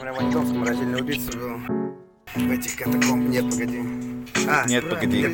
Говоря, в Ваньковском рождение убийца был. В этих катакомб. Нет, погоди. Нет, погоди.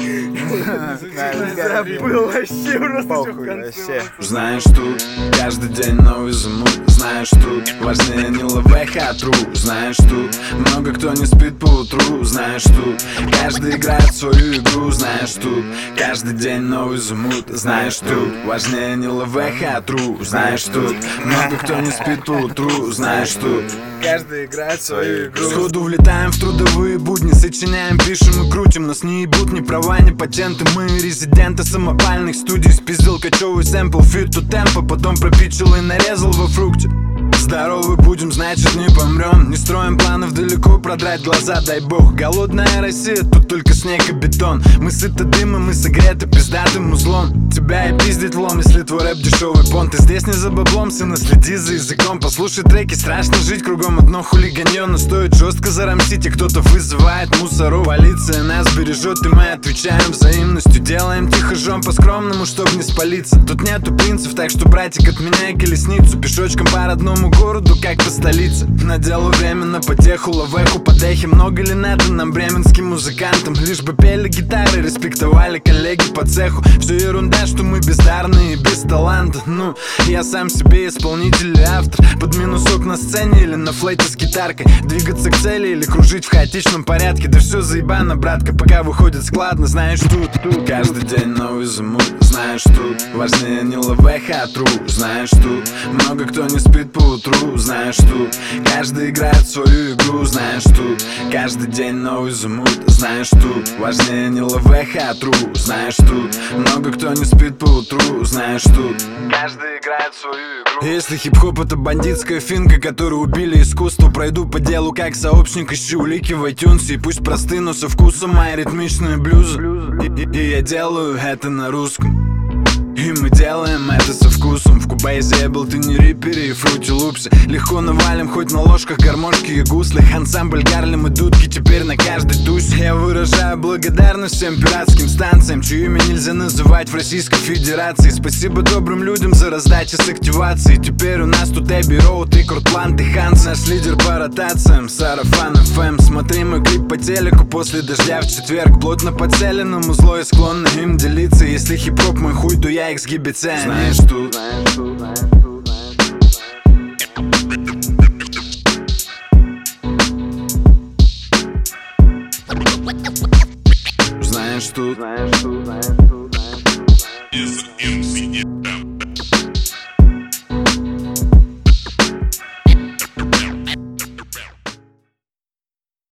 Забыл вообще просто, Похуй что в конце. вообще. Знаешь, тут каждый день новый замут. Знаешь, тут важнее не лавеха, а тру. Знаешь, тут много кто не спит по утру. Знаешь, тут каждый играет свою игру. Знаешь, тут каждый день новый замут. Знаешь, тут важнее не лавеха, а тру. Знаешь, тут много кто не спит по утру. Знаешь, тут Каждый играет свою игру. сходу влетаем в трудовые будни, сочиняем, пишем и крутим. Нас не ебут ни права, ни патенты. Мы резиденты самопальных студий. Спиздил кочевый сэмпл, фит то темпа. Потом пропичил и нарезал во фрукте. Здоровы будем, значит не помрем. Не строим планов далеко продрать глаза, дай бог. Голодная Россия, тут только снег и бетон. Мы сыты дымом, мы согреты пиздатым узлом. Тебя и пиздить лом, если твой рэп дешевый понт. Ты здесь не за баблом, сына, следи за языком. Послушай треки, страшно жить, кругом одно хулиганье. Но стоит жестко зарамсить, и кто-то вызывает мусору. Полиция нас бережет, и мы отвечаем взаимностью. Делаем тихо, жжем по-скромному, чтоб не спалиться. Тут нету принцев, так что, братик, отменяй колесницу. Пешочком по родному городу, как по столице. Наделу временно потеху, лавеху, подехи. Много ли надо нам, бременским музыкантам? Лишь бы пели гитары, респектовали коллеги по цеху. Все ерунда, что мы бездарные и без таланта. Ну, я сам себе исполнитель и автор. Под минусок на сцене или на флейте с гитаркой. Двигаться к цели или кружить в хаотичном порядке. Да все заебано, братка, пока выходит складно. Знаешь, тут каждый день новый замут. Знаешь, тут важнее не лавеха, а тру. Знаешь, тут много кто не спит по утру. Знаешь, тут каждый играет свою игру. Знаешь, тут каждый день новый замут. Знаешь, тут важнее не лавеха, а тру. Знаешь, тут много кто не спит по утру. Знаешь, тут каждый играет свою игру. Если хип-хоп это бандитская финка, которую убили искусство, пройду по делу как сообщник, ищу улики в iTunes. И пусть просты, но со вкусом мои ритмичные блюзы. И я делаю это на русском. И мы делаем это со вкусом. В Кубейзе я был, ты не рипере и фрути лупсе. Легко навалим, хоть на ложках гармошки и гусли. Ансамбль Гарлем и дудки теперь на каждой тусе. Я выражаю благодарность всем пиратским станциям, чье имя нельзя называть в Российской Федерации. Спасибо добрым людям за раздачи с активацией. Теперь у нас тут Эбби Роуд и Кортланд и Ханс. Наш лидер по ротациям, Сарафан ФМ. Смотри мой клип по телеку после дождя в четверг. Плотно поцеленному зло и склонны им делиться. Если хип-хоп мой хуй, то я XGBT. Знаешь, тут знаешь, тут